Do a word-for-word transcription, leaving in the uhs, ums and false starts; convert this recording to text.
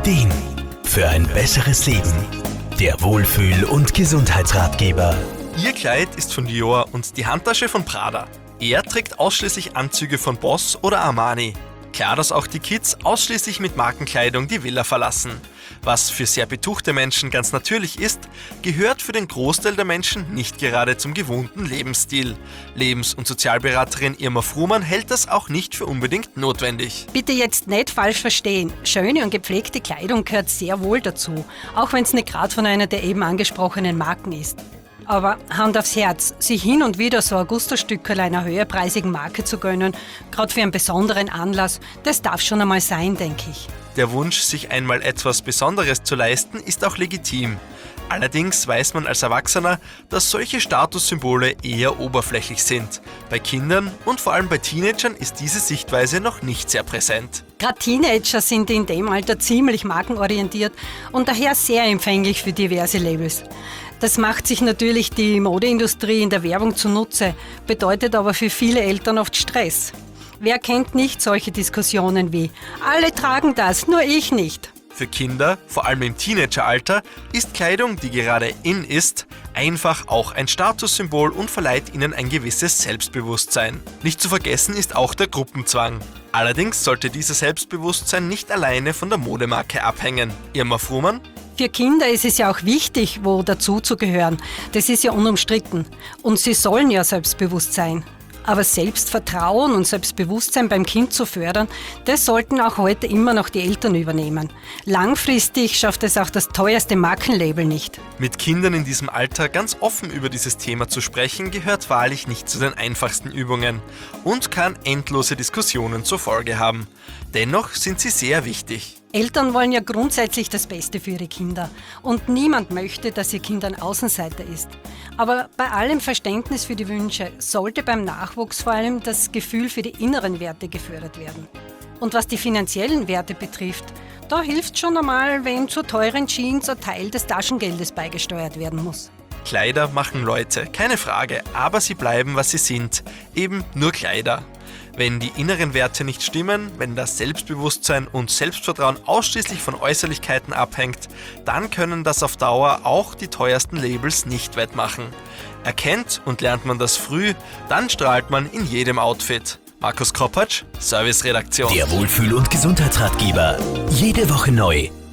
Ideen für ein besseres Leben. Der Wohlfühl- und Gesundheitsratgeber. Ihr Kleid ist von Dior und die Handtasche von Prada. Er trägt ausschließlich Anzüge von Boss oder Armani. Klar, dass auch die Kids ausschließlich mit Markenkleidung die Villa verlassen. Was für sehr betuchte Menschen ganz natürlich ist, gehört für den Großteil der Menschen nicht gerade zum gewohnten Lebensstil. Lebens- und Sozialberaterin Irma Fruhmann hält das auch nicht für unbedingt notwendig. Bitte jetzt nicht falsch verstehen. Schöne und gepflegte Kleidung gehört sehr wohl dazu, auch wenn es nicht gerade von einer der eben angesprochenen Marken ist. Aber Hand aufs Herz, sich hin und wieder so ein Gusterstückerl einer höherpreisigen Marke zu gönnen, gerade für einen besonderen Anlass, das darf schon einmal sein, denke ich. Der Wunsch, sich einmal etwas Besonderes zu leisten, ist auch legitim. Allerdings weiß man als Erwachsener, dass solche Statussymbole eher oberflächlich sind. Bei Kindern und vor allem bei Teenagern ist diese Sichtweise noch nicht sehr präsent. Gerade Teenager sind in dem Alter ziemlich markenorientiert und daher sehr empfänglich für diverse Labels. Das macht sich natürlich die Modeindustrie in der Werbung zunutze, bedeutet aber für viele Eltern oft Stress. Wer kennt nicht solche Diskussionen wie „Alle tragen das, nur ich nicht"? Für Kinder, vor allem im Teenageralter, ist Kleidung, die gerade in ist, einfach auch ein Statussymbol und verleiht ihnen ein gewisses Selbstbewusstsein. Nicht zu vergessen ist auch der Gruppenzwang. Allerdings sollte dieses Selbstbewusstsein nicht alleine von der Modemarke abhängen. Irma Fruhmann? Für Kinder ist es ja auch wichtig, wo dazuzugehören. Das ist ja unumstritten. Und sie sollen ja selbstbewusst sein. Aber Selbstvertrauen und Selbstbewusstsein beim Kind zu fördern, das sollten auch heute immer noch die Eltern übernehmen. Langfristig schafft es auch das teuerste Markenlabel nicht. Mit Kindern in diesem Alter ganz offen über dieses Thema zu sprechen, gehört wahrlich nicht zu den einfachsten Übungen und kann endlose Diskussionen zur Folge haben. Dennoch sind sie sehr wichtig. Eltern wollen ja grundsätzlich das Beste für ihre Kinder und niemand möchte, dass ihr Kind ein Außenseiter ist. Aber bei allem Verständnis für die Wünsche sollte beim Nachwuchs vor allem das Gefühl für die inneren Werte gefördert werden. Und was die finanziellen Werte betrifft, da hilft schon einmal, wenn zu teuren Jeans ein Teil des Taschengeldes beigesteuert werden muss. Kleider machen Leute, keine Frage, aber sie bleiben, was sie sind, eben nur Kleider. Wenn die inneren Werte nicht stimmen, wenn das Selbstbewusstsein und Selbstvertrauen ausschließlich von Äußerlichkeiten abhängt, dann können das auf Dauer auch die teuersten Labels nicht wettmachen. Erkennt und lernt man das früh, dann strahlt man in jedem Outfit. Markus Kropatsch, Serviceredaktion. Der Wohlfühl- und Gesundheitsratgeber. Jede Woche neu.